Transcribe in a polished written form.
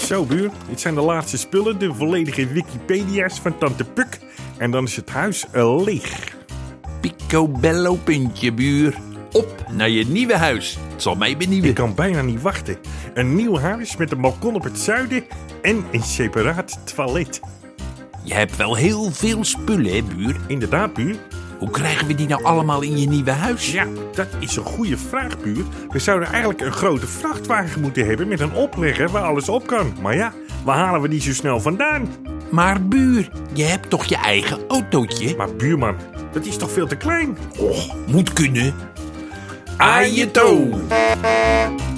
Zo buur, dit zijn de laatste spullen, de volledige Wikipedia's van tante Puk. En dan is het huis leeg. Picobello puntje, buur. Op naar je nieuwe huis. Het zal mij benieuwen. Ik kan bijna niet wachten. Een nieuw huis met een balkon op het zuiden en een separaat toilet. Je hebt wel heel veel spullen, hè, buur? Inderdaad, buur. Hoe krijgen we die nou allemaal in je nieuwe huis? Ja, dat is een goede vraag, buur. We zouden eigenlijk een grote vrachtwagen moeten hebben met een oplegger waar alles op kan. Maar ja, waar halen we die zo snel vandaan? Maar buur, je hebt toch je eigen autootje? Maar buurman, dat is toch veel te klein? Och, moet kunnen. Aan je toe!